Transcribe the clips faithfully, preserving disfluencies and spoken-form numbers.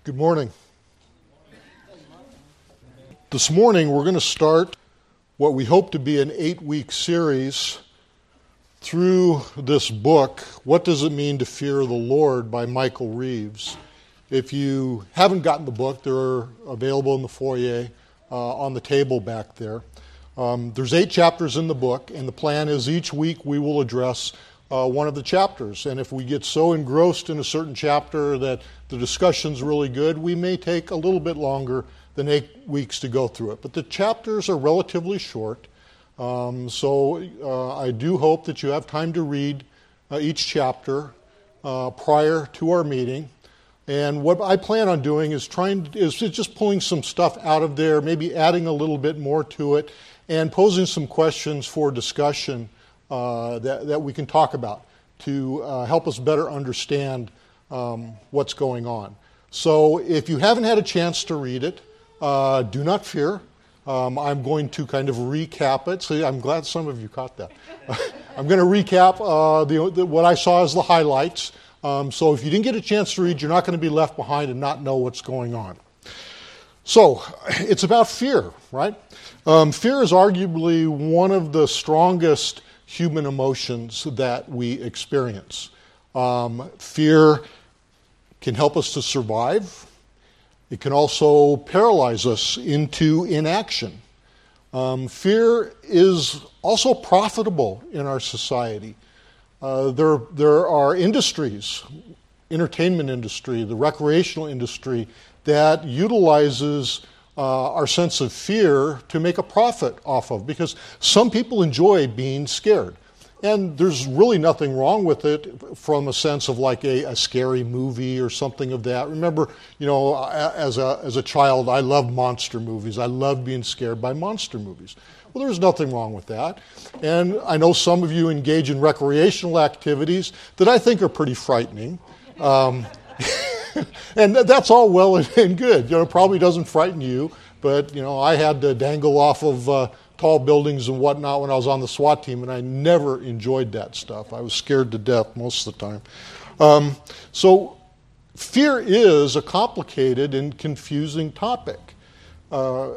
Good morning. This morning we're going to start what we hope to be an eight-week series through this book, What Does It Mean to Fear the Lord by Michael Reeves. If you haven't gotten the book, they're available in the foyer uh, on the table back there. Um, there's eight chapters in the book, and the plan is each week we will address Uh, one of the chapters. And if we get so engrossed in a certain chapter that the discussion's really good, we may take a little bit longer than eight weeks to go through it. But the chapters are relatively short, um, so uh, I do hope that you have time to read uh, each chapter uh, prior to our meeting. And what I plan on doing is trying is just pulling some stuff out of there, maybe adding a little bit more to it, and posing some questions for discussion Uh, that, that we can talk about to uh, help us better understand um, what's going on. So if you haven't had a chance to read it, uh, do not fear. Um, I'm going to kind of recap it. See, I'm glad some of you caught that. I'm going to recap uh, the, the, what I saw as the highlights. Um, so if you didn't get a chance to read, you're not going to be left behind and not know what's going on. So it's about fear, right? Um, fear is arguably one of the strongest human emotions that we experience. Um, fear can help us to survive. It can also paralyze us into inaction. Um, fear is also profitable in our society. Uh, there, there are industries, entertainment industry, the recreational industry, that utilizes Uh, our sense of fear to make a profit off of, because some people enjoy being scared. And there's really nothing wrong with it from a sense of like a, a scary movie or something of that. Remember, you know, as a, as a child, I loved monster movies. I loved being scared by monster movies. Well, there's nothing wrong with that. And I know some of you engage in recreational activities that I think are pretty frightening. Um, And that's all well and good. You know, it probably doesn't frighten you, but, you know, I had to dangle off of uh, tall buildings and whatnot when I was on the SWAT team, and I never enjoyed that stuff. I was scared to death most of the time. Um, so fear is a complicated and confusing topic. Uh,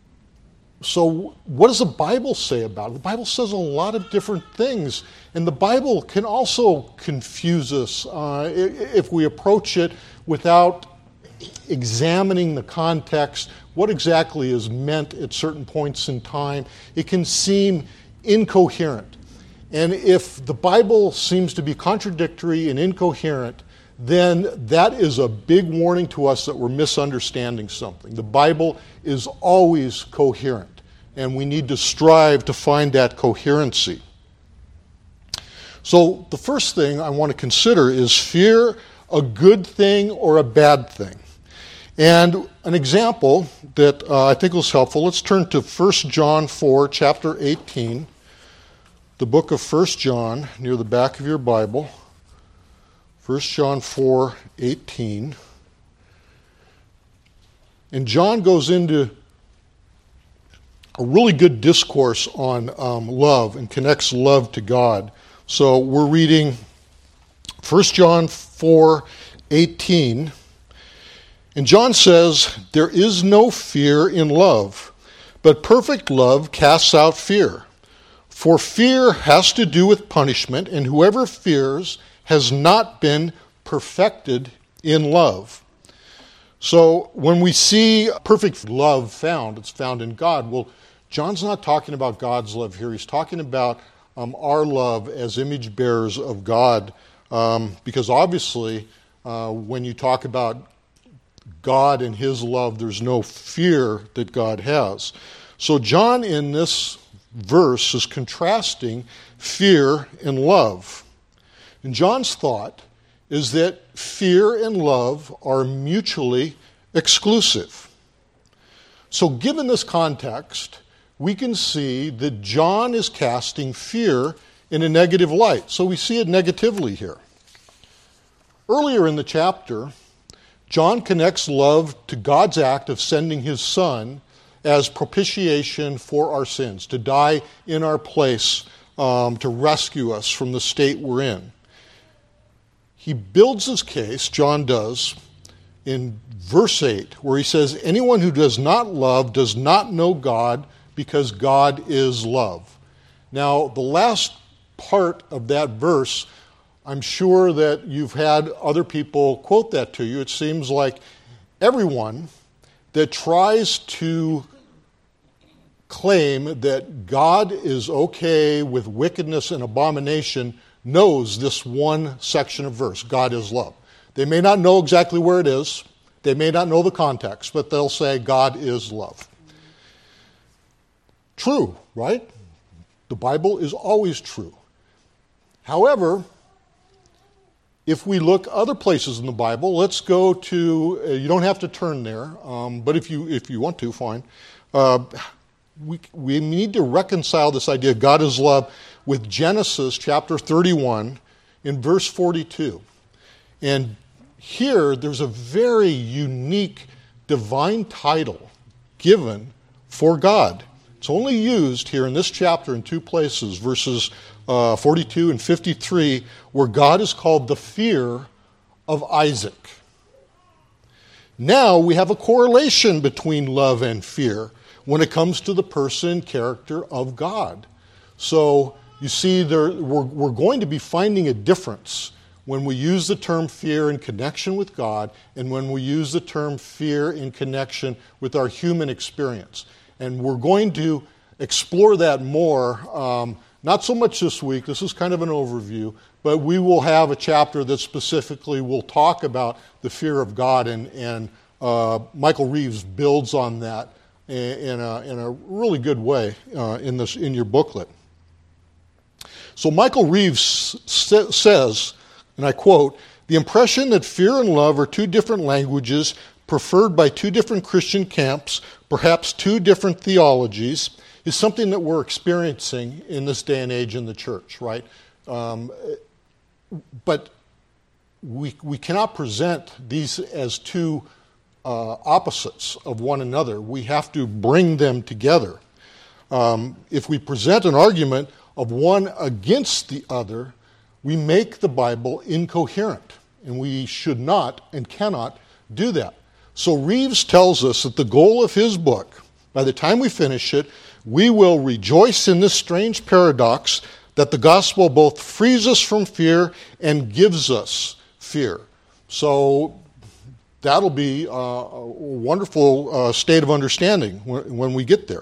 so what does the Bible say about it? The Bible says a lot of different things, and the Bible can also confuse us uh, if we approach it without examining the context, what exactly is meant at certain points in time. It can seem incoherent. And if the Bible seems to be contradictory and incoherent, then that is a big warning to us that we're misunderstanding something. The Bible is always coherent, and we need to strive to find that coherency. So the first thing I want to consider is fear a good thing or a bad thing? And an example that uh, I think was helpful, let's turn to First John four, chapter eighteen, the book of First John, near the back of your Bible. First John four, eighteen. And John goes into a really good discourse on um, love and connects love to God. So we're reading First John four, eighteen, and John says, "There is no fear in love, but perfect love casts out fear. For fear has to do with punishment, and whoever fears has not been perfected in love." So when we see perfect love found, it's found in God. Well, John's not talking about God's love here. He's talking about um, our love as image bearers of God. Um, because obviously, uh, when you talk about God and his love, there's no fear that God has. So John in this verse is contrasting fear and love. And John's thought is that fear and love are mutually exclusive. So given this context, we can see that John is casting fear in a negative light. So we see it negatively here. Earlier in the chapter, John connects love to God's act of sending his Son as propitiation for our sins, to die in our place, um, to rescue us from the state we're in. He builds his case, John does, in verse eight, where he says, anyone who does not love does not know God, because God is love. Now, the last part of that verse, I'm sure that you've had other people quote that to you. It seems like everyone that tries to claim that God is okay with wickedness and abomination knows this one section of verse, God is love. They may not know exactly where it is. They may not know the context, but they'll say God is love. True, right? The Bible is always true. However, if we look other places in the Bible, let's go to, uh, you don't have to turn there, um, but if you if you want to, fine. Uh, we, we need to reconcile this idea of God is love with Genesis chapter thirty-one in verse forty-two. And here there's a very unique divine title given for God. It's only used here in this chapter in two places, verses uh, forty-two and fifty-three, where God is called the fear of Isaac. Now we have a correlation between love and fear when it comes to the person and character of God. So you see, there, we're, we're going to be finding a difference when we use the term fear in connection with God and when we use the term fear in connection with our human experience. And we're going to explore that more, um, not so much this week, this is kind of an overview, but we will have a chapter that specifically will talk about the fear of God, and, and uh, Michael Reeves builds on that in a, in a really good way uh, in, this, in your booklet. So Michael Reeves sa- says, and I quote, "The impression that fear and love are two different languages preferred by two different Christian camps, perhaps two different theologies, is something that we're experiencing in this day and age in the church," right? Um, but we we cannot present these as two uh, opposites of one another. We have to bring them together. Um, if we present an argument of one against the other, we make the Bible incoherent, and we should not and cannot do that. So Reeves tells us that the goal of his book, by the time we finish it, we will rejoice in this strange paradox that the gospel both frees us from fear and gives us fear. So that'll be a wonderful uh, state of understanding when, when we get there.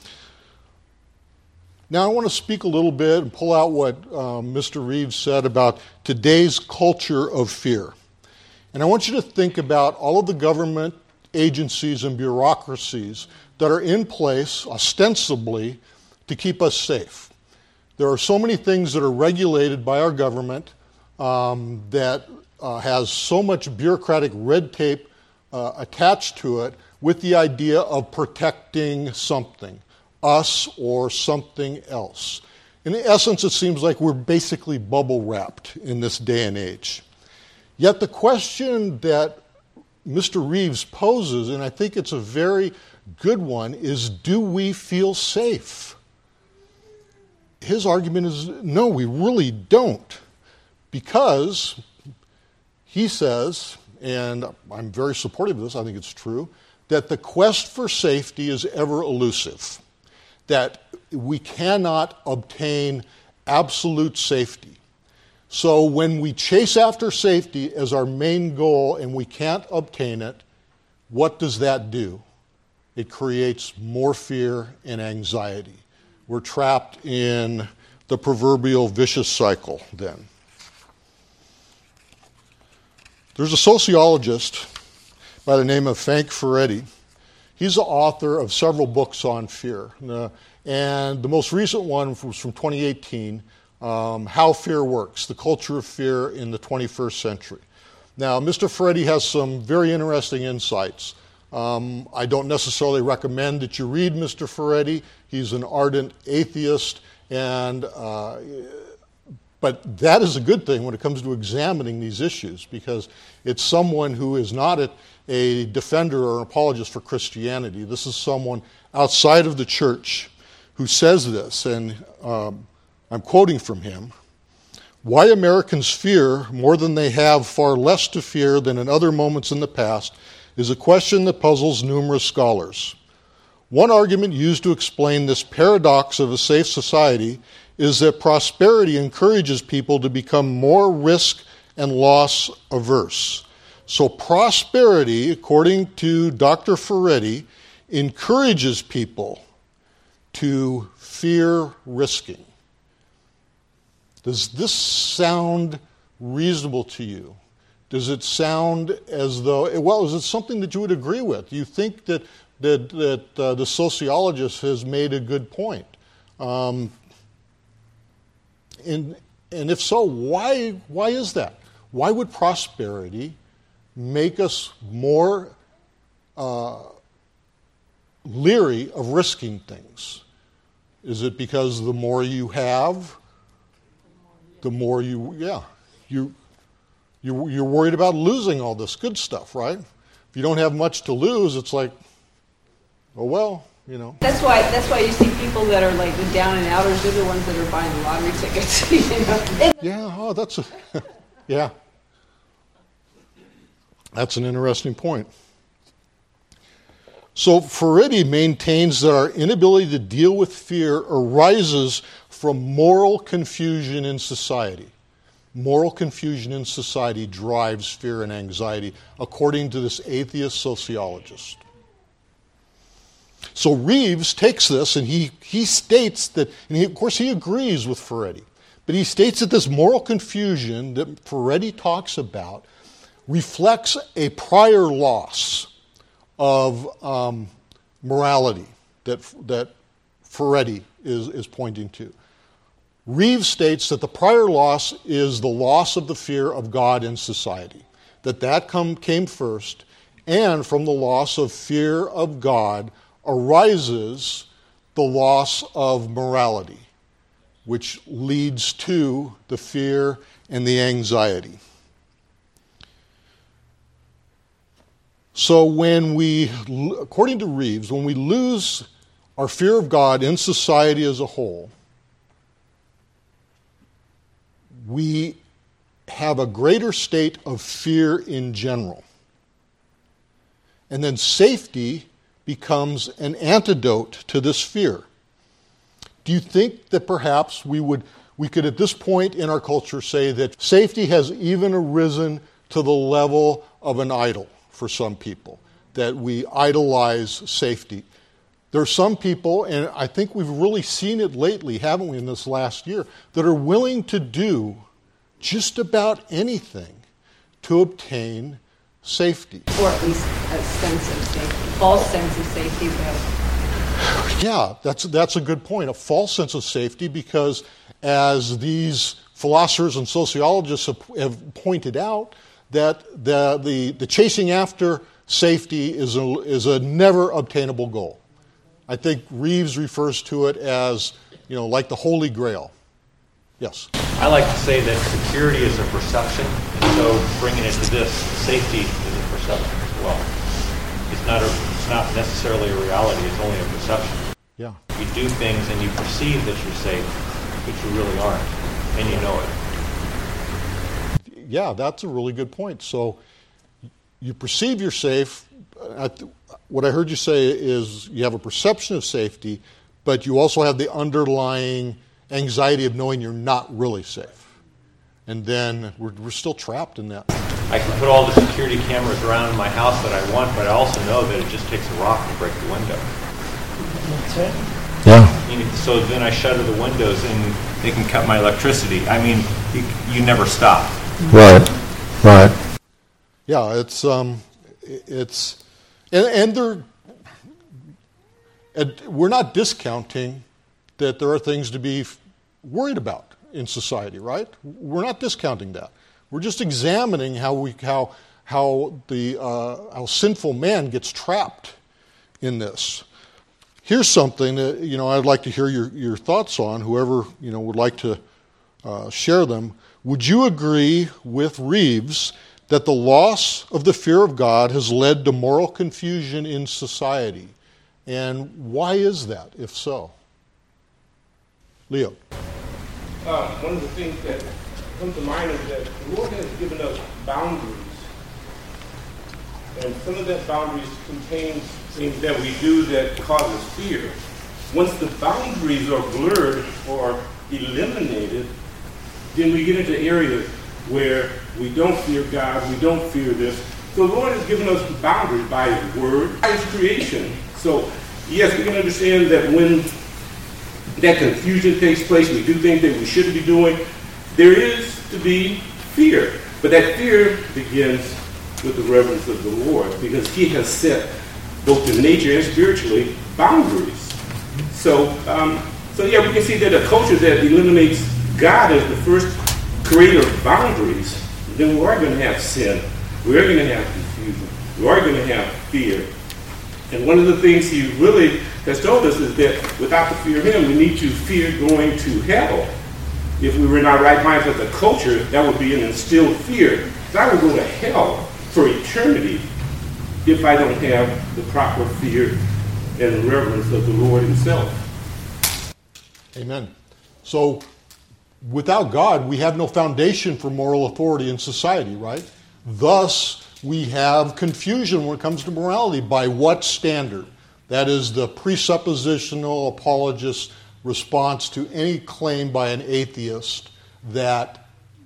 Now I want to speak a little bit and pull out what uh, Mister Reeves said about today's culture of fear. And I want you to think about all of the government agencies and bureaucracies that are in place ostensibly to keep us safe. There are so many things that are regulated by our government um, that uh, has so much bureaucratic red tape uh, attached to it with the idea of protecting something, us or something else. In essence, it seems like we're basically bubble wrapped in this day and age. Yet the question that Mister Reeves poses, and I think it's a very good one, is do we feel safe? His argument is no, we really don't. Because he says, and I'm very supportive of this, I think it's true, that the quest for safety is ever elusive. That we cannot obtain absolute safety. So when we chase after safety as our main goal and we can't obtain it, what does that do? It creates more fear and anxiety. We're trapped in the proverbial vicious cycle then. There's a sociologist by the name of Frank Furedi. He's the author of several books on fear. Uh, and the most recent one was from twenty eighteen, um, How Fear Works, The Culture of Fear in the twenty-first Century. Now, Mister Furedi has some very interesting insights. Um, I don't necessarily recommend that you read Mister Furedi. He's an ardent atheist, and uh, but that is a good thing when it comes to examining these issues, because it's someone who is not a, a defender or an apologist for Christianity. This is someone outside of the church who says this, and um, I'm quoting from him. Why Americans fear more than they have far less to fear than in other moments in the past is a question that puzzles numerous scholars. One argument used to explain this paradox of a safe society is that prosperity encourages people to become more risk and loss averse. So prosperity, according to Doctor Ferretti, encourages people to fear risking. Does this sound reasonable to you? Does it sound as though, well, is it something that you would agree with? Do you think that that, that uh, the sociologist has made a good point? Um, and, and if so, why, why is that? Why would prosperity make us more uh, leery of risking things? Is it because the more you have, the more you, yeah, you, you, you're worried about losing all this good stuff, right? If you don't have much to lose, it's like, oh well, you know. That's why that's why you see people that are like the down and outers, they're the ones that are buying the lottery tickets. You know? Yeah, oh, that's a, yeah. That's an interesting point. So Ferretti maintains that our inability to deal with fear arises from moral confusion in society. Moral confusion in society drives fear and anxiety, according to this atheist sociologist. So Reeves takes this and he, he states that, and he, of course he agrees with Ferretti, but he states that this moral confusion that Ferretti talks about reflects a prior loss of um, morality that, that Ferretti is, is pointing to. Reeves states that the prior loss is the loss of the fear of God in society, that that come, came first, and from the loss of fear of God arises the loss of morality, which leads to the fear and the anxiety. So when we, according to Reeves, when we lose our fear of God in society as a whole, we have a greater state of fear in general. And then safety becomes an antidote to this fear. Do you think that perhaps we would we could at this point in our culture say that safety has even arisen to the level of an idol for some people, that we idolize safety? There are some people, and I think we've really seen it lately, haven't we, in this last year, that are willing to do just about anything to obtain safety. Or at least a sense of safety, false sense of safety. But... Yeah, that's, that's a good point, a false sense of safety, because as these philosophers and sociologists have, have pointed out, that the, the, the chasing after safety is a, is a never obtainable goal. I think Reeves refers to it as, you know, like the Holy Grail. Yes? I like to say that security is a perception, and so bringing it to this, safety is a perception as well. It's not, a, it's not necessarily a reality, it's only a perception. Yeah. You do things and you perceive that you're safe, but you really aren't, and you know it. Yeah, that's a really good point. So you perceive you're safe. What I heard you say is you have a perception of safety, but you also have the underlying anxiety of knowing you're not really safe. And then we're, we're still trapped in that. I can put all the security cameras around my house that I want, but I also know that it just takes a rock to break the window. That's right. Yeah. So then I shutter the windows and they can cut my electricity. I mean, you, you never stop. Right, right. Yeah, it's, um, it's, and, and they're, and we're not discounting that there are things to be worried about in society, right? We're not discounting that. We're just examining how we, how, how the, uh, how sinful man gets trapped in this. Here's something that, you know, I'd like to hear your, your thoughts on, whoever, you know, would like to uh, share them. Would you agree with Reeves that the loss of the fear of God has led to moral confusion in society? And why is that, if so? Leo. Um, one of the things that comes to mind is that the Lord has given us boundaries. And some of that boundaries contains things that we do that causes fear. Once the boundaries are blurred or eliminated, then we get into areas where we don't fear God, we don't fear this. So the Lord has given us boundaries by His Word, by His creation. So, yes, we can understand that when that confusion takes place, we do things that we shouldn't be doing, there is to be fear. But that fear begins with the reverence of the Lord, because He has set, both in nature and spiritually, boundaries. So, um, so yeah, we can see that a culture that eliminates God as the first creator of boundaries, then we are going to have sin. We are going to have confusion. We are going to have fear. And one of the things He really has told us is that without the fear of Him, we need to fear going to hell. If we were in our right minds as a culture, that would be an instilled fear. So I would go to hell for eternity if I don't have the proper fear and reverence of the Lord Himself. Amen. So, without God, we have no foundation for moral authority in society, right? Thus, we have confusion when it comes to morality. By what standard? That is the presuppositional apologist response to any claim by an atheist that...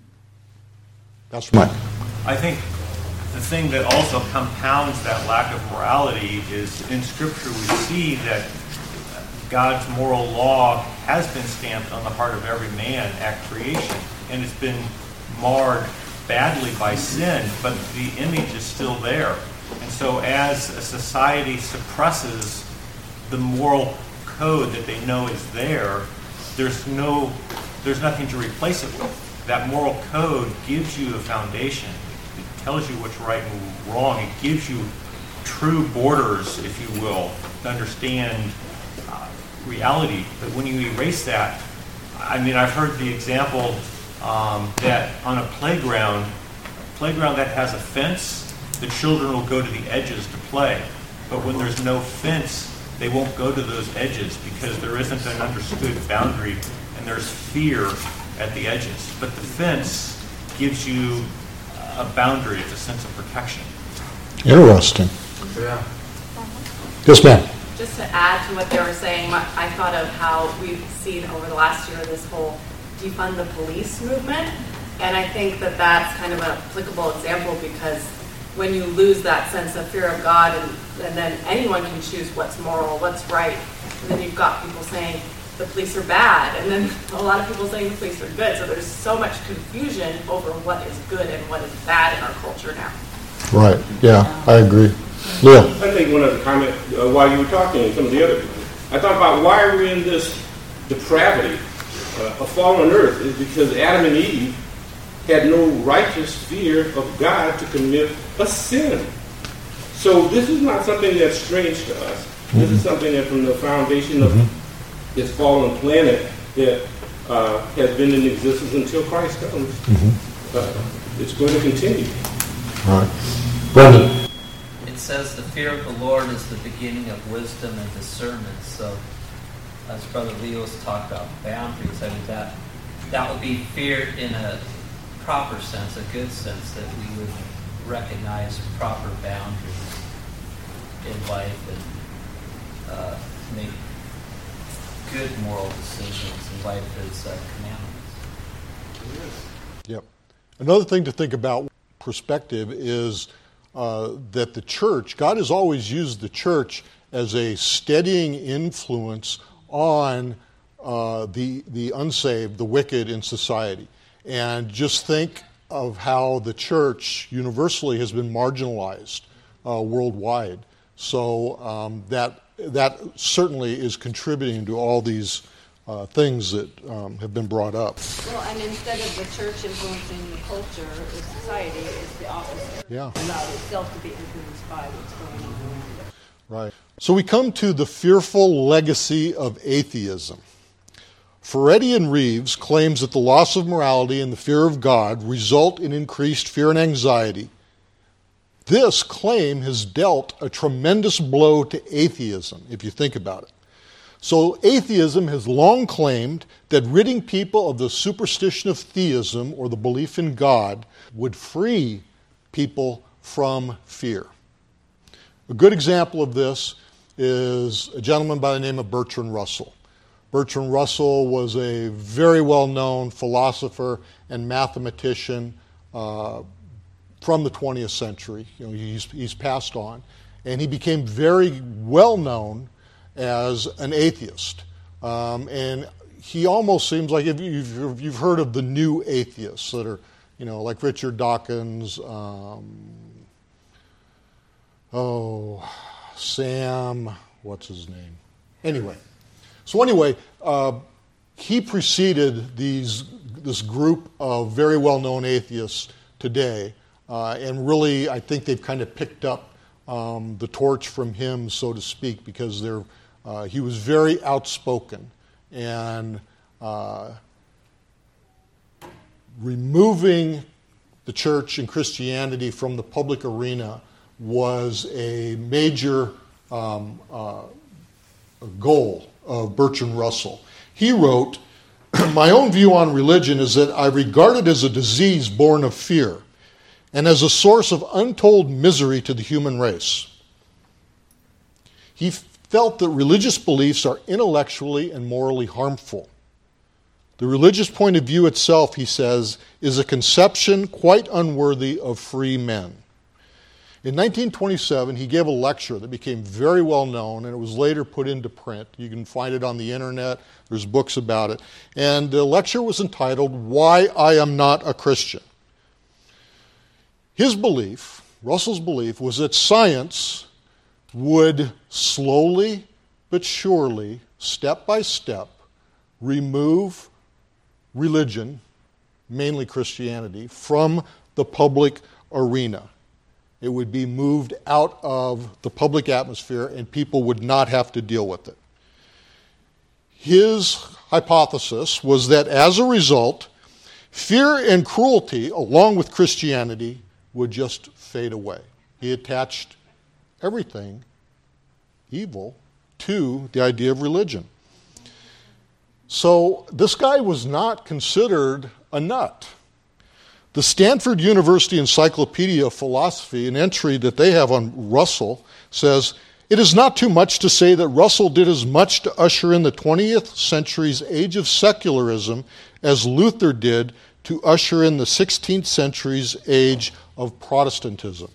That's right. I think the thing that also compounds that lack of morality is in Scripture we see that God's moral law has been stamped on the heart of every man at creation, and it's been marred badly by sin, but the image is still there. And so as a society suppresses the moral code that they know is there, there's no, there's nothing to replace it with. That moral code gives you a foundation. It tells you what's right and wrong. It gives you true borders, if you will, to understand uh, reality. But when you erase that, I mean, I've heard the example um, that on a playground, a playground that has a fence, the children will go to the edges to play. But when there's no fence, they won't go to those edges because there isn't an understood boundary and there's fear at the edges. But the fence gives you a boundary, it's a sense of protection. Interesting. Yeah. Yes, ma'am. Just to add to what they were saying, I thought of how we've seen over the last year this whole defund the police movement. And I think that that's kind of an applicable example because when you lose that sense of fear of God and, and then anyone can choose what's moral, what's right. And then you've got people saying the police are bad. And then a lot of people saying the police are good. So there's so much confusion over what is good and what is bad in our culture now. Right. Yeah, I agree. Leo. I think one other comment uh, while you were talking and some of the other people. I thought about why are we in this depravity, uh, a fallen earth, is because Adam and Eve had no righteous fear of God to commit a sin. So this is not something that's strange to us. Mm-hmm. This is something that from the foundation of mm-hmm. this fallen planet that uh, has been in existence until Christ comes. Mm-hmm. Uh, it's going to continue. All right. Brendan. It says the fear of the Lord is the beginning of wisdom and discernment. So, as Brother Leo's talked about boundaries, I mean that that would be fear in a proper sense, a good sense, that we would recognize proper boundaries in life and uh, make good moral decisions in light of His uh, commandments. Yep. Another thing to think about perspective is uh, that the church, God has always used the church as a steadying influence on uh, the the unsaved, the wicked in society. And just think of how the church universally has been marginalized uh, worldwide. So um, that that certainly is contributing to all these uh, things that um, have been brought up. Well, and instead of the church influencing the culture or society, it's the opposite. Yeah. Allow itself to be influenced by what's going on around it. Right. So we come to the fearful legacy of atheism. Ferretti and Reeves claims that the loss of morality and the fear of God result in increased fear and anxiety. This claim has dealt a tremendous blow to atheism, if you think about it. So atheism has long claimed that ridding people of the superstition of theism, or the belief in God, would free people from fear. A good example of this is a gentleman by the name of Bertrand Russell. Bertrand Russell was a very well-known philosopher and mathematician uh, from the twentieth century. You know, he's, he's passed on. And he became very well-known as an atheist. Um, and he almost seems like, if you've, you've heard of the new atheists that are, you know, like Richard Dawkins, um, oh, Sam, what's his name? Anyway. So anyway, uh, he preceded these this group of very well-known atheists today, uh, and really, I think they've kind of picked up um, the torch from him, so to speak, because they're, uh, he was very outspoken, and uh, removing the church and Christianity from the public arena was a major um, uh, goal of Bertrand Russell. He wrote, "My own view on religion is that I regard it as a disease born of fear and as a source of untold misery to the human race." He felt that religious beliefs are intellectually and morally harmful. The religious point of view itself, he says, is a conception quite unworthy of free men. In nineteen twenty-seven, he gave a lecture that became very well known, and it was later put into print. You can find it on the internet. There's books about it. And the lecture was entitled, "Why I Am Not a Christian." His belief, Russell's belief, was that science would slowly but surely, step by step, remove religion, mainly Christianity, from the public arena. It would be moved out of the public atmosphere and people would not have to deal with it. His hypothesis was that as a result, fear and cruelty, along with Christianity, would just fade away. He attached everything evil to the idea of religion. So this guy was not considered a nut. The Stanford University Encyclopedia of Philosophy, an entry that they have on Russell, says, "It is not too much to say that Russell did as much to usher in the twentieth century's age of secularism as Luther did to usher in the sixteenth century's age of Protestantism."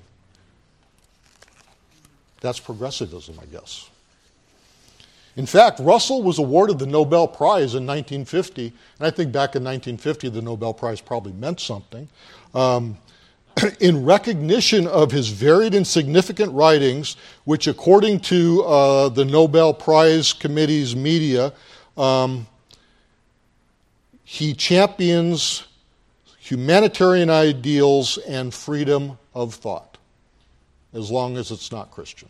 That's progressivism, I guess. In fact, Russell was awarded the Nobel Prize in nineteen fifty, and I think back in nineteen fifty the Nobel Prize probably meant something, um, in recognition of his varied and significant writings, which according to uh, the Nobel Prize Committee's media, um, he champions humanitarian ideals and freedom of thought, as long as it's not Christian.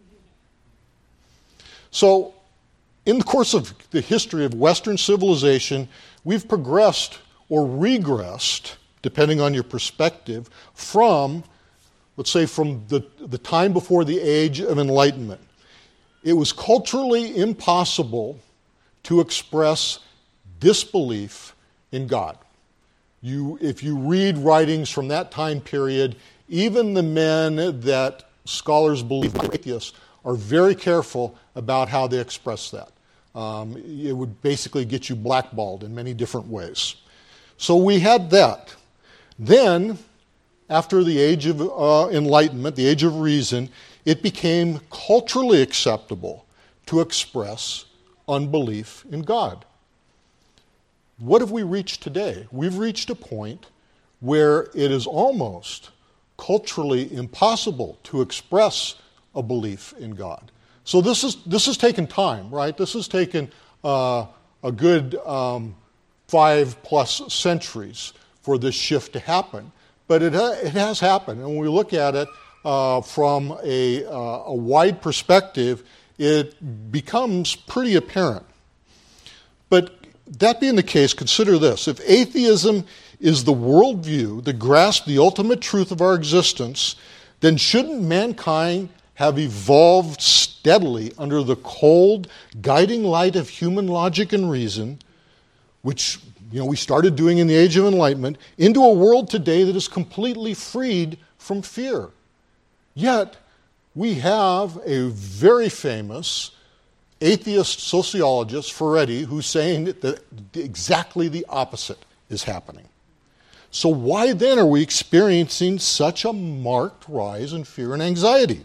So, in the course of the history of Western civilization, we've progressed or regressed, depending on your perspective, from, let's say, from the, the time before the Age of Enlightenment. It was culturally impossible to express disbelief in God. You, if you read writings from that time period, even the men that scholars believe are atheists are very careful about how they express that. Um, it would basically get you blackballed in many different ways. So we had that. Then, after the Age of uh, Enlightenment, the Age of Reason, it became culturally acceptable to express unbelief in God. What have we reached today? We've reached a point where it is almost culturally impossible to express a belief in God. So this is this has taken time, right? This has taken uh, a good um, five plus centuries for this shift to happen, but it ha- it has happened. And when we look at it uh, from a, uh, a wide perspective, it becomes pretty apparent. But that being the case, consider this: if atheism is the worldview that grasps the ultimate truth of our existence, then shouldn't mankind have evolved steadily under the cold, guiding light of human logic and reason, which you know we started doing in the Age of Enlightenment, into a world today that is completely freed from fear. Yet, we have a very famous atheist sociologist, Ferretti, who's saying that exactly the opposite is happening. So why then are we experiencing such a marked rise in fear and anxiety?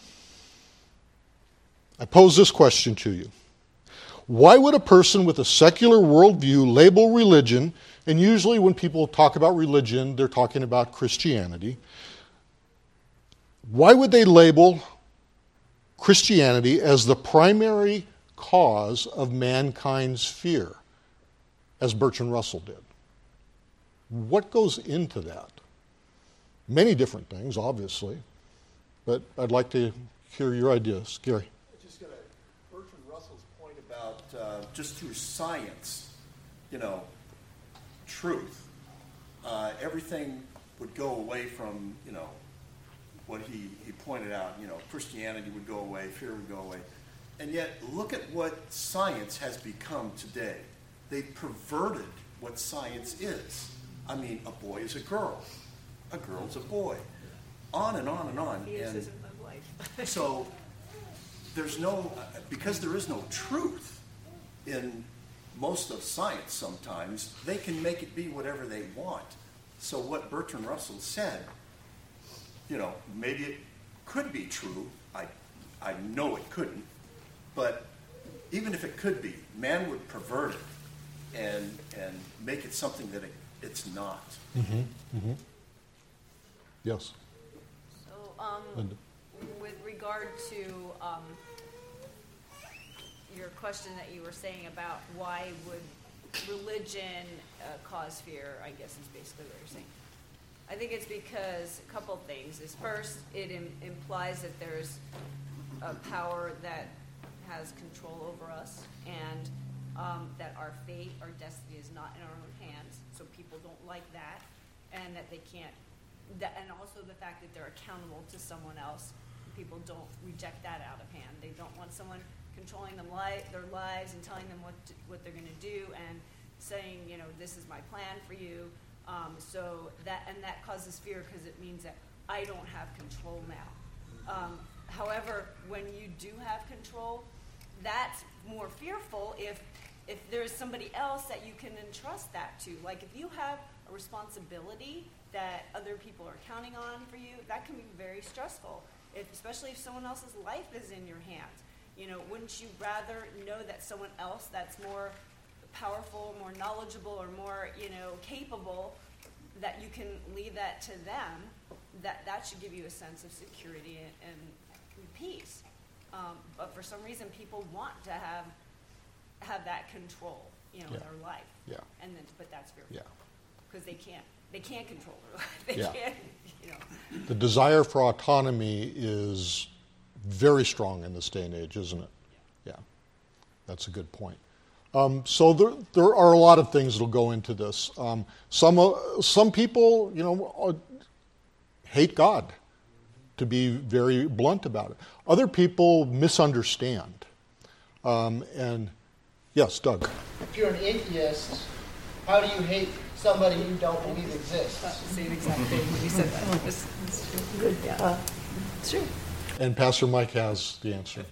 I pose this question to you. Why would a person with a secular worldview label religion, and usually when people talk about religion, they're talking about Christianity, why would they label Christianity as the primary cause of mankind's fear, as Bertrand Russell did? What goes into that? Many different things, obviously, but I'd like to hear your ideas. Gary. Just going to Bertrand Russell's point about uh, just through science, you know, truth, uh, everything would go away from, you know, what he, he pointed out, you know, Christianity would go away, fear would go away. And yet, look at what science has become today. They've perverted what science is. I mean, a boy is a girl. A girl is a boy. On and on and on. And of life. so, there's no, because there is no truth in most of science sometimes, they can make it be whatever they want. So what Bertrand Russell said, you know, maybe it could be true. I, I know it couldn't. But even if it could be, man would pervert it and and make it something that it, it's not. Mm-hmm. Mm-hmm. Yes. So, um, Linda. with regard to um, your question that you were saying about why would religion uh, cause fear, I guess is basically what you're saying. I think it's because a couple things. Is first, it im- implies that there's a power that has control over us, and um, that our fate, our destiny is not in our own hands. So people don't like that, and that they can't. That, and also the fact that they're accountable to someone else. People don't reject that out of hand. They don't want someone controlling them li- their lives and telling them what to, what they're going to do and saying, you know, this is my plan for you. Um, so that and that causes fear because it means that I don't have control now. Um, however, when you do have control, that's more fearful if if there's somebody else that you can entrust that to. Like if you have a responsibility that other people are counting on for you, that can be very stressful. If, especially if someone else's life is in your hands. You know, wouldn't you rather know that someone else that's more powerful, more knowledgeable, or more, you know, capable, that you can leave that to them? That that should give you a sense of security and, and peace. Um, but for some reason, people want to have have that control, you know, Yeah. in their life. Yeah. And then, but that's fearful. Yeah. Because they can't they can't control their life. They Yeah. can't, you know. The desire for autonomy is very strong in this day and age, isn't it? Yeah. That's a good point. Um, so there, there are a lot of things that will go into this. Um, some uh, some people, you know, uh, hate God, to be very blunt about it. Other people misunderstand. Um, and yes, Doug. If you're an atheist, how do you hate somebody you don't believe exists? That's the same exact thing when you said that. It's, it's true. Good, yeah. Uh, it's true. And Pastor Mike has the answer.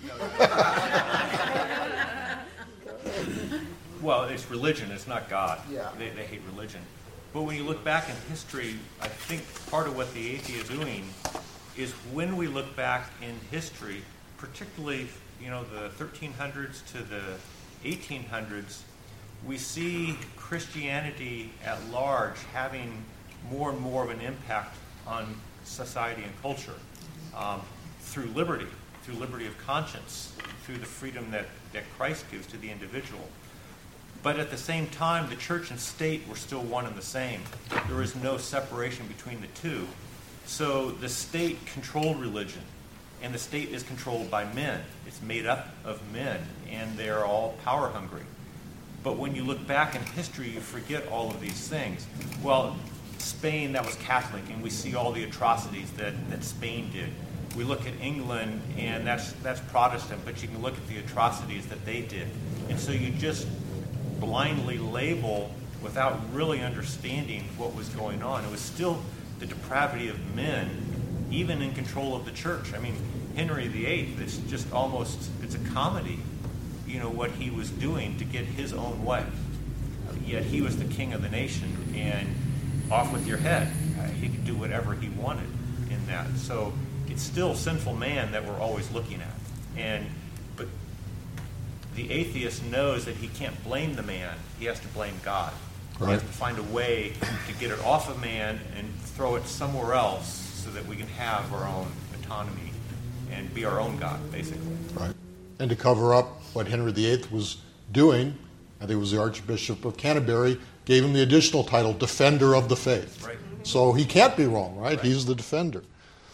Well, it's religion. It's not God. Yeah. They, they hate religion. But when you look back in history, I think part of what the atheists are doing is when we look back in history, particularly, you know, the thirteen hundreds to the eighteen hundreds, we see Christianity at large having more and more of an impact on society and culture um, through liberty, through liberty of conscience, through the freedom that, that Christ gives to the individual. But at the same time, the church and state were still one and the same. There was no separation between the two. So the state controlled religion, and the state is controlled by men. It's made up of men, and they're all power hungry. But when you look back in history, you forget all of these things. Well, Spain, that was Catholic, and we see all the atrocities that, that Spain did. we look at England, and that's that's Protestant, but you can look at the atrocities that they did. And so you just blindly label without really understanding what was going on. It was still the depravity of men, even in control of the church. I mean, Henry the Eighth, it's just almost, it's a comedy, you know, what he was doing to get his own way. Yet he was the king of the nation, and off with your head. Uh, he could do whatever he wanted in that. So it's still sinful man that we're always looking at. And but the atheist knows that he can't blame the man. He has to blame God. Right. He has to find a way to get it off of man and throw it somewhere else so that we can have our own autonomy and be our own God, basically. Right. And to cover up what Henry the Eighth was doing, I think it was the Archbishop of Canterbury, gave him the additional title, Defender of the Faith. Right. So he can't be wrong, right? right? He's the defender.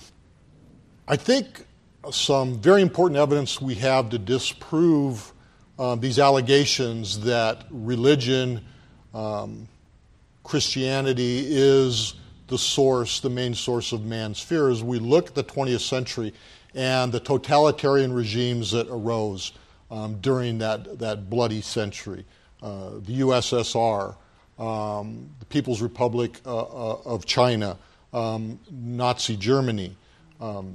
I think some very important evidence we have to disprove uh, these allegations that religion, um, Christianity is the source, the main source of man's fear, as we look at the twentieth century and the totalitarian regimes that arose um, during that, that bloody century. Uh, the U S S R, um, the People's Republic uh, uh, of China, um, Nazi Germany, um,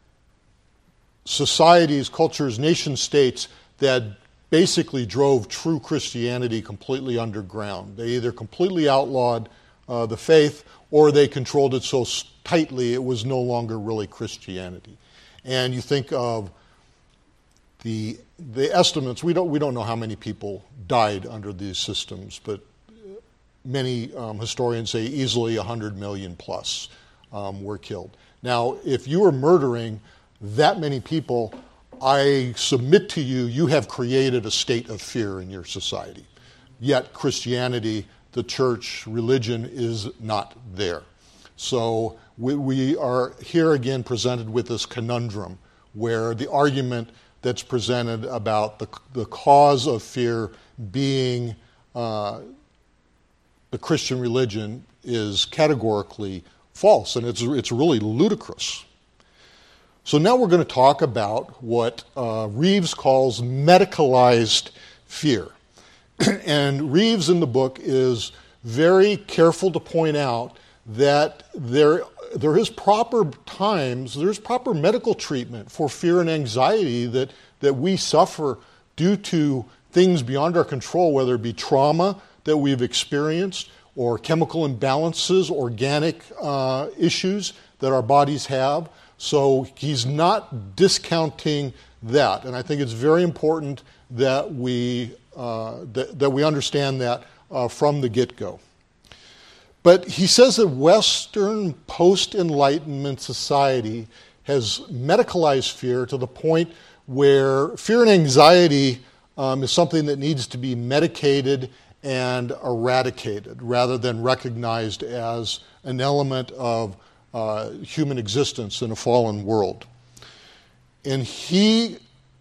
societies, cultures, nation states that basically drove true Christianity completely underground. They either completely outlawed uh, the faith or they controlled it so tightly it was no longer really Christianity. And you think of the the estimates, we don't we don't know how many people died under these systems, but many um, historians say easily one hundred million plus um, were killed. Now, if you were murdering that many people, I submit to you, you have created a state of fear in your society. Yet Christianity, the church, religion is not there. So we, we are here again presented with this conundrum where the argument that's presented about the, the cause of fear being uh, the Christian religion is categorically false, and it's, it's really ludicrous. So now we're going to talk about what uh, Reeves calls medicalized fear. And Reeves in the book is very careful to point out that there, there is proper times, there's proper medical treatment for fear and anxiety that, that we suffer due to things beyond our control, whether it be trauma that we've experienced or chemical imbalances, organic uh, issues that our bodies have. So he's not discounting that, and I think it's very important that we uh, that, that we understand that uh, from the get-go. But he says that Western post-Enlightenment society has medicalized fear to the point where fear and anxiety um, is something that needs to be medicated and eradicated rather than recognized as an element of Uh, human existence in a fallen world. And he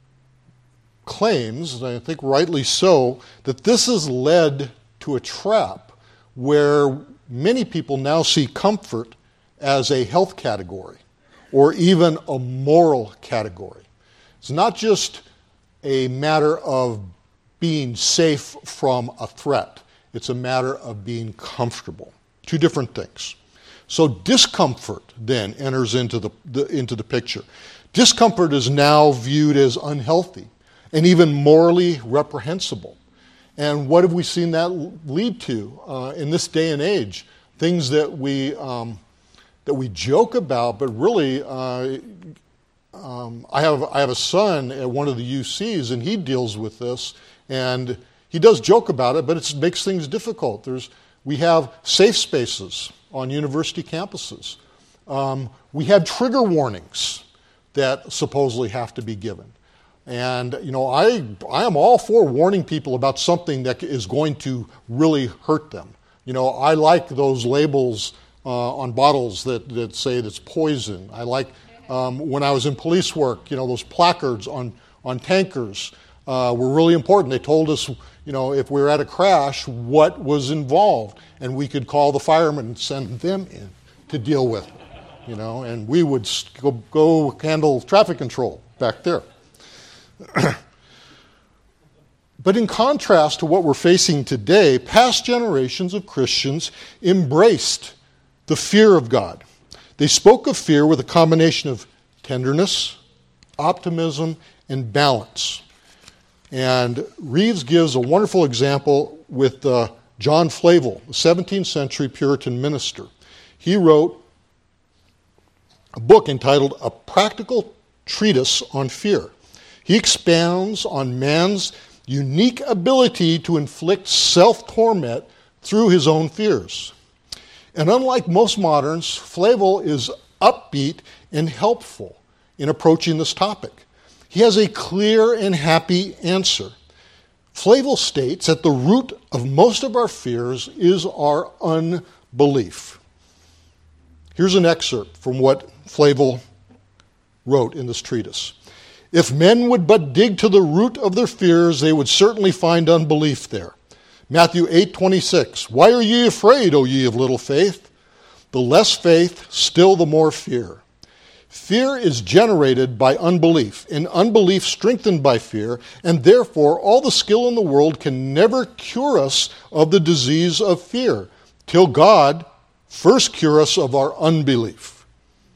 claims, and I think rightly so, that this has led to a trap where many people now see comfort as a health category or even a moral category. It's not just a matter of being safe from a threat. It's a matter of being comfortable. Two different things. So discomfort then enters into the, the, into the picture. Discomfort is now viewed as unhealthy and even morally reprehensible. And what have we seen that lead to uh, in this day and age? Things that we um, that we joke about, but really, uh, um, I have I have a son at one of the U Cs, and he deals with this, and he does joke about it, but it makes things difficult. There's we have safe spaces on university campuses. Um, we had trigger warnings that supposedly have to be given. And, you know, I, I am all for warning people about something that is going to really hurt them. You know, I like those labels uh, on bottles that, that say it's poison. I like, um, when I was in police work, you know, those placards on, on tankers uh, were really important. They told us, you know, if we were at a crash, what was involved. And we could call the firemen and send them in to deal with it. you know, and we would go, go handle traffic control back there. But in contrast to what we're facing today, past generations of Christians embraced the fear of God. They spoke of fear with a combination of tenderness, optimism, and balance. And Reeves gives a wonderful example with uh, John Flavel, a seventeenth century Puritan minister. He wrote a book entitled A Practical Treatise on Fear. He expounds on man's unique ability to inflict self-torment through his own fears. And unlike most moderns, Flavel is upbeat and helpful in approaching this topic. He has a clear and happy answer. Flavel states that the root of most of our fears is our unbelief. Here's an excerpt from what Flavel wrote in this treatise. If men would but dig to the root of their fears, they would certainly find unbelief there. Matthew eight twenty-six, why are ye afraid, O ye of little faith? The less faith, still the more fear. Fear is generated by unbelief, and unbelief strengthened by fear, and therefore all the skill in the world can never cure us of the disease of fear, till God first cure us of our unbelief.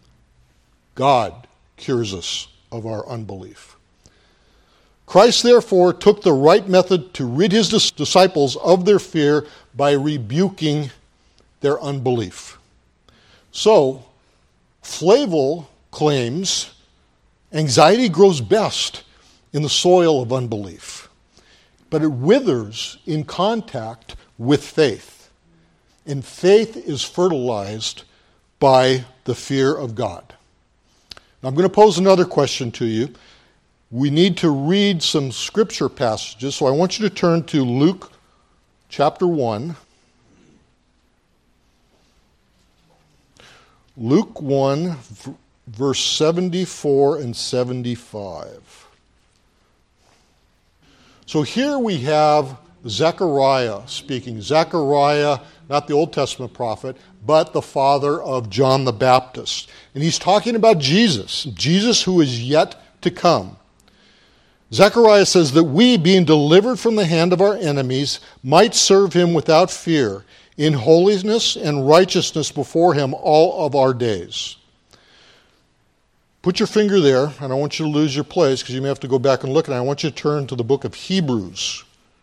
God cures us of our unbelief. Christ, therefore, took the right method to rid his disciples of their fear by rebuking their unbelief. So, Flavel claims anxiety grows best in the soil of unbelief, but it withers in contact with faith. And faith is fertilized by the fear of God. Now, I'm going to pose another question to you. We need to read some scripture passages, so I want you to turn to Luke chapter one. Luke one, verse seventy-four and seventy-five. So here we have Zechariah speaking. Zechariah, not the Old Testament prophet, but the father of John the Baptist. And he's talking about Jesus, Jesus who is yet to come. Zechariah says that we, being delivered from the hand of our enemies, might serve him without fear, in holiness and righteousness before him all of our days. Put your finger there, and I don't want you to lose your place because you may have to go back and look, and I want you to turn to the book of Hebrews.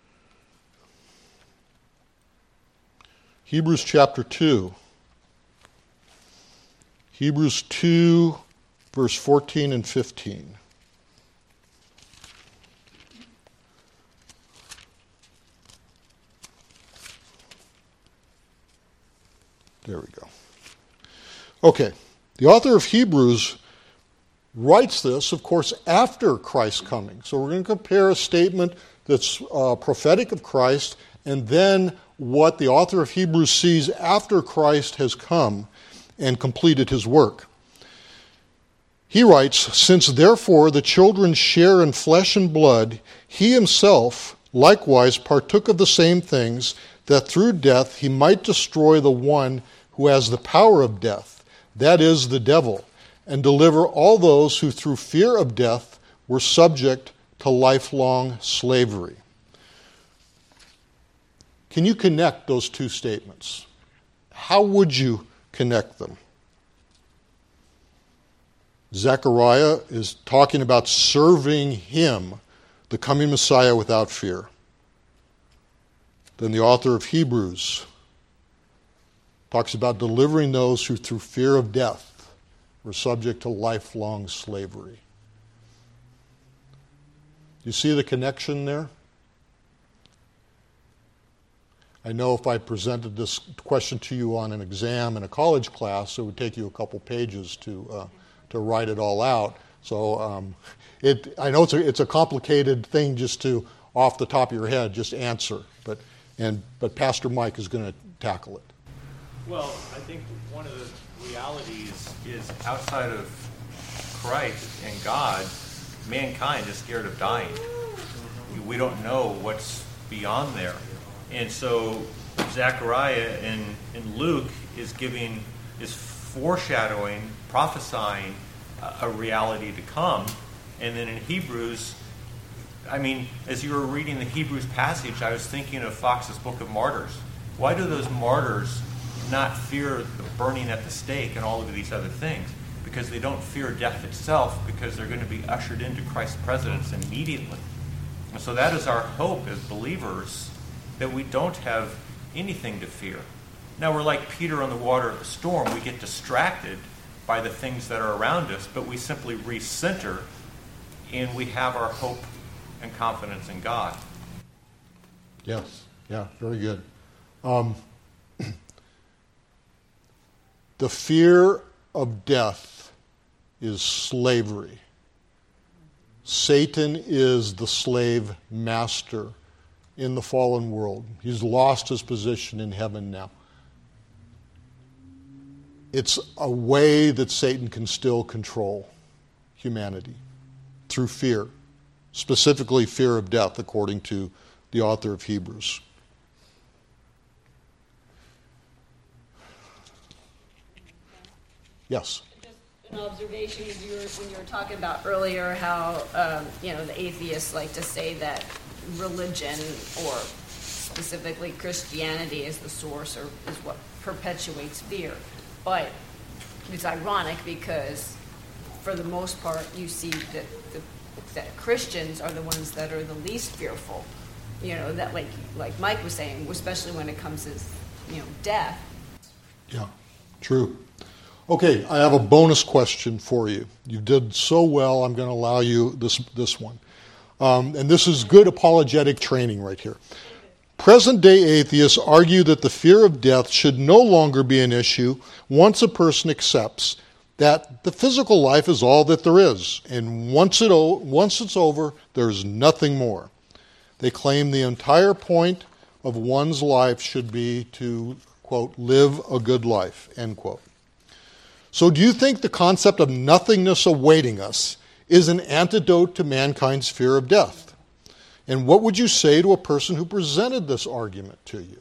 Hebrews chapter two. Hebrews two, verse fourteen and fifteen. There we go. Okay, the author of Hebrews writes this, of course, after Christ's coming. So we're going to compare a statement that's uh, prophetic of Christ and then what the author of Hebrews sees after Christ has come and completed his work. He writes, since therefore the children share in flesh and blood, he himself likewise partook of the same things, that through death he might destroy the one who has the power of death, that is, the devil, and deliver all those who through fear of death were subject to lifelong slavery. Can you connect those two statements? How would you connect them? Zechariah is talking about serving him, the coming Messiah, without fear. Then the author of Hebrews talks about delivering those who through fear of death were subject to lifelong slavery. You see the connection there? I know if I presented this question to you on an exam in a college class, it would take you a couple pages to uh, to write it all out. So um, it I know it's a, it's a complicated thing just to, off the top of your head, just answer. But and but Pastor Mike is going to tackle it. Well, I think one of the realities is outside of Christ and God, mankind is scared of dying. We don't know what's beyond there. And so Zechariah in, in Luke is giving, is foreshadowing, prophesying a, a reality to come. And then in Hebrews, I mean, as you were reading the Hebrews passage, I was thinking of Fox's Book of Martyrs. Why do those martyrs not fear the burning at the stake and all of these other things? Because they don't fear death itself, because they're going to be ushered into Christ's presence immediately. And so that is our hope as believers, that we don't have anything to fear. Now we're like Peter on the water of the storm. We get distracted by the things that are around us, but we simply recenter, and we have our hope and confidence in God. Yes, yeah, very good. Um, the fear of death is slavery. Satan is the slave master in the fallen world. He's lost his position in heaven now. It's a way that Satan can still control humanity through fear, specifically fear of death, according to the author of Hebrews. Yes? Just an observation, you were, when you were talking about earlier how, um, you know, the atheists like to say that religion, or specifically Christianity, is the source, or is what perpetuates fear. But it's ironic because for the most part you see that the, that Christians are the ones that are the least fearful. You know, that like like Mike was saying, especially when it comes to, you know, death. Yeah, true. Okay, I have a bonus question for you. You did so well, I'm going to allow you this this one. Um, and this is good apologetic training right here. Present-day atheists argue that the fear of death should no longer be an issue once a person accepts that the physical life is all that there is, and once it o- once it's over, there's nothing more. They claim the entire point of one's life should be to, quote, live a good life, end quote. So do you think the concept of nothingness awaiting us is an antidote to mankind's fear of death? And what would you say to a person who presented this argument to you?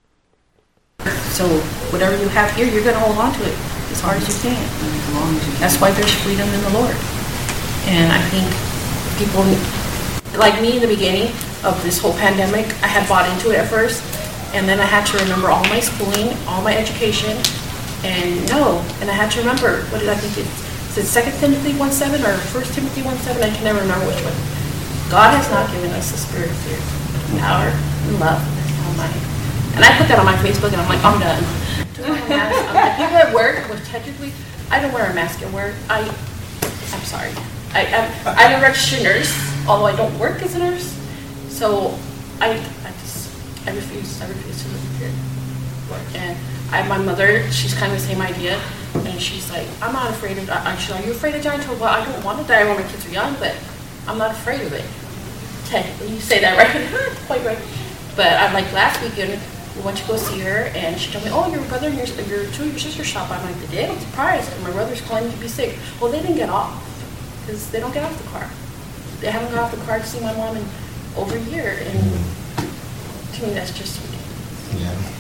So whatever you have here, you're going to hold on to it as hard as you can. That's why there's freedom in the Lord. And I think people, like me in the beginning of this whole pandemic, I had bought into it at first, and then I had to remember all my schooling, all my education, and no, and I had to remember, what did I think it is it Second Timothy one seven or First Timothy one seven? I can never remember which one. God has not given us the spirit of fear, but power and love and sound mind. And I put that on my Facebook, and I'm like, I'm done. Took off my mask. I'm like, people at work, which technically, I don't wear a mask at work. I, I'm sorry. I, I'm, I'm a registered nurse, although I don't work as a nurse. So I, I just, I refuse, I refuse to live in fear. And I, my mother, she's kind of the same idea, and she's like, I'm not afraid of. I, she's like, are you afraid of dying? Well, I don't want to die when my kids are young, but I'm not afraid of it. Technically, you say that right, quite right. But I like last weekend, we went to go see her, and she told me, "Oh, your brother and your, your two of your sisters shop." I'm like, "They did? I'm surprised." And my brother's claiming to be sick. Well, they didn't get off because they don't get off the car. They haven't got off the car to see my mom in over a year, and to me, that's just ridiculous. Yeah.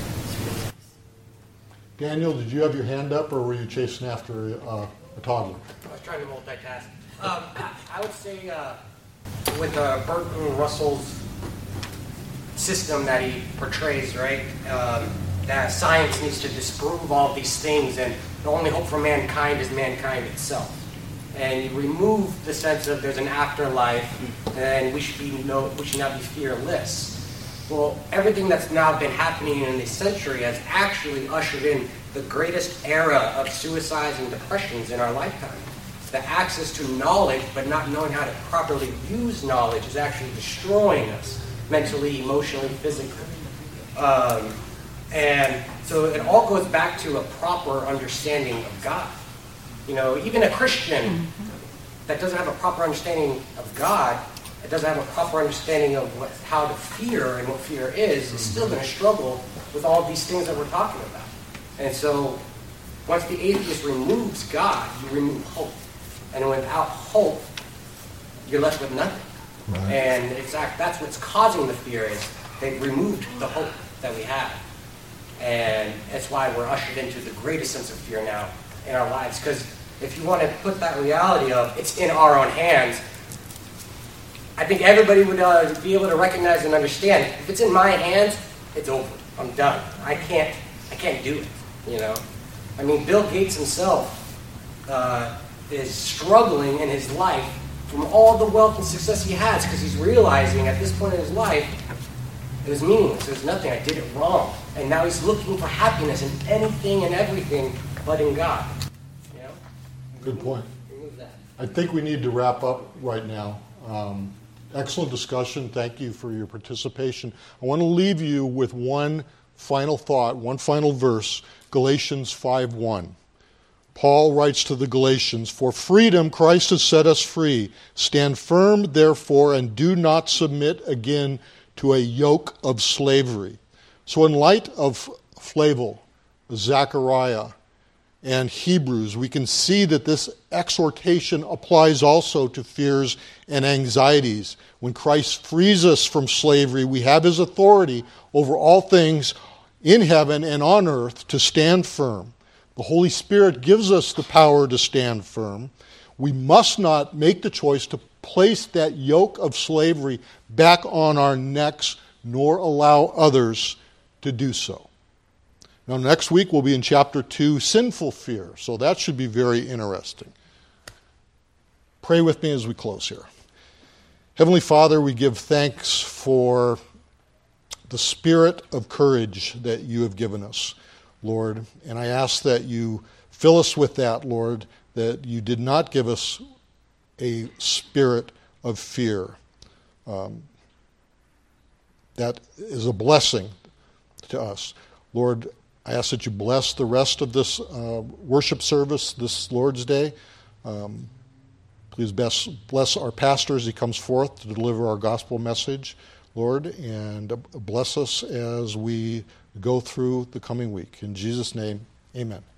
Daniel, did you have your hand up, or were you chasing after uh, a toddler? I was trying to multitask. Um, I, I would say uh, with uh, Bertrand Russell's system that he portrays, right, um, that science needs to disprove all these things, and the only hope for mankind is mankind itself. And you remove the sense of there's an afterlife, and we should be no, we should not be fearless. Well, everything that's now been happening in this century has actually ushered in the greatest era of suicides and depressions in our lifetime. The access to knowledge, but not knowing how to properly use knowledge, is actually destroying us mentally, emotionally, physically. Um, and so it all goes back to a proper understanding of God. You know, even a Christian that doesn't have a proper understanding of God, it doesn't have a proper understanding of what, how to fear and what fear is, is still going to struggle with all these things that we're talking about. And so once the atheist removes God, you remove hope. And without hope, you're left with nothing. Right. And exactly that's what's causing the fear, is they've removed the hope that we have. And that's why we're ushered into the greatest sense of fear now in our lives. Because if you want to put that reality of it's in our own hands, I think everybody would uh, be able to recognize and understand. If it's in my hands, it's over. I'm done. I can't. I can't do it. You know. I mean, Bill Gates himself uh, is struggling in his life from all the wealth and success he has because he's realizing at this point in his life it was meaningless. There's nothing. I did it wrong, and now he's looking for happiness in anything and everything but in God. You know. Good point. Remove that. I think we need to wrap up right now. Um, excellent discussion. Thank you for your participation. I want to leave you with one final thought, one final verse, Galatians five one. Paul writes to the Galatians, "For freedom Christ has set us free. Stand firm, therefore, and do not submit again to a yoke of slavery." So in light of Flavel, Zechariah, and Hebrews, we can see that this exhortation applies also to fears and anxieties. When Christ frees us from slavery, we have his authority over all things in heaven and on earth to stand firm. The Holy Spirit gives us the power to stand firm. We must not make the choice to place that yoke of slavery back on our necks, nor allow others to do so. Now, next week we'll be in chapter two, Sinful Fear, so that should be very interesting. Pray with me as we close here. Heavenly Father, we give thanks for the spirit of courage that you have given us, Lord, and I ask that you fill us with that, Lord, that you did not give us a spirit of fear. Um, that is a blessing to us. Lord, I ask that you bless the rest of this uh, worship service this Lord's Day. Um, please bless, bless our pastor as he comes forth to deliver our gospel message, Lord, and bless us as we go through the coming week. In Jesus' name, amen.